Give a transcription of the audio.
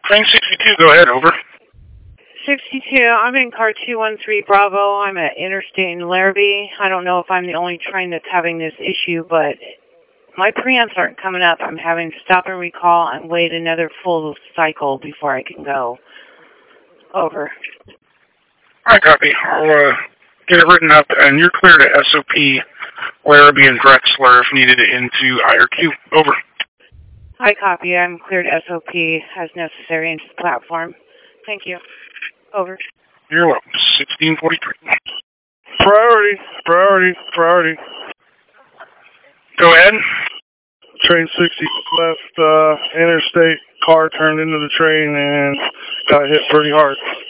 Train 62, go ahead, over. 62, I'm in car 213 Bravo. I'm at Interstate in Larrabee. I don't know if I'm the only train that's having this issue, but my preamps aren't coming up. I'm having to stop and recall and wait another full cycle before I can go. Over. Alright, copy. I'll get it written up, and you're clear to SOP, Larrabee, and Drexler if needed into IRQ. Over. Hi, copy. I'm cleared SOP as necessary into the platform. Thank you. Over. You're welcome. 1643. Priority. Go ahead. Train 60 left interstate, car turned into the train and got hit pretty hard.